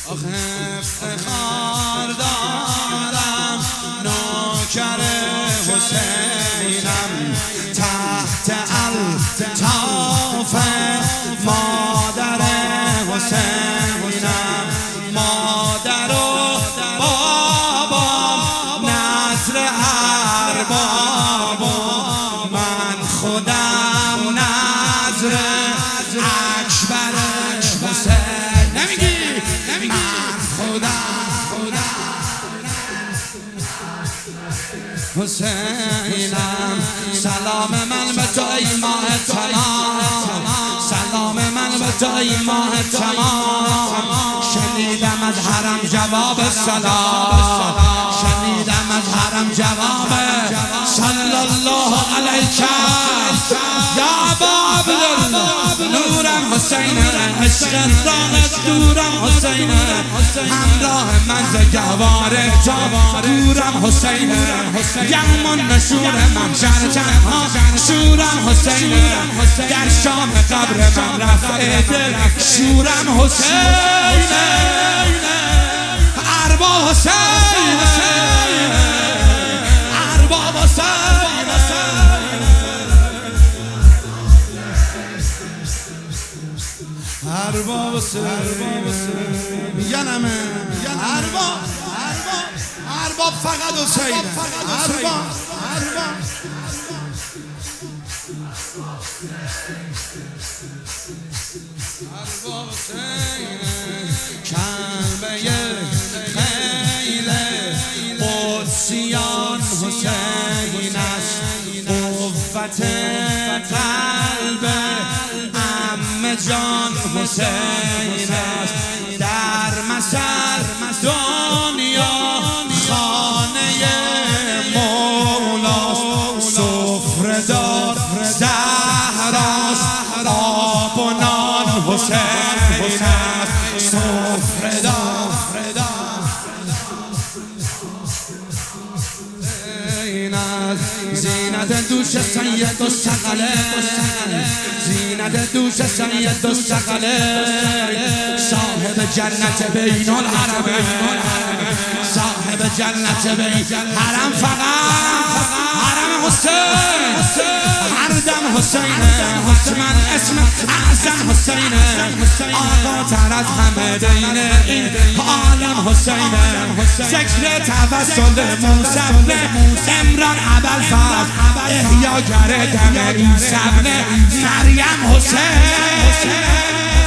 افتخار دارم نوکر حسینم تحت الطاف مادر حسینم مادر و بابام نصر اربابم من خودم نظر اکبر حسین نمیگی من خودم حسینم سلام من به تو ای ماه تمام سلام من به تو ای ماه تمام شنیدم از حرم جواب سلام شنیدم از حرم جواب صلی الله علیک یا ابا عبدالله نورم حسینم عشق راحت دورم حسینم همراه من ز گهوار تو دورم حسینم یوم نشور من تنها شورم حسینم در شام قبر من رفع دل شورم حسینم ارباب حسینم ارباب حسینم ارباب حسینم میگنم ارباب فقط حسین ارباب کعبه خیل قدسیان حسین است قوت قلب عم جان حسین است در مثل دنیا خانه مولاست سفره دار زهراست آب و نان حسین است سفره دار زینت دوش سید و سقله زینت دوش سید و سقله صاحب جنت بین الحرمین صاحب جنت بین حرم فقط حرم حسین هر دم حسینه حتما اسم اعظم حسینه آقا تر از همه دین این عالم حسینه ذکر توسل موسی بن عمران ابوالفضل احیاگر دم عیسی بن مریم حسین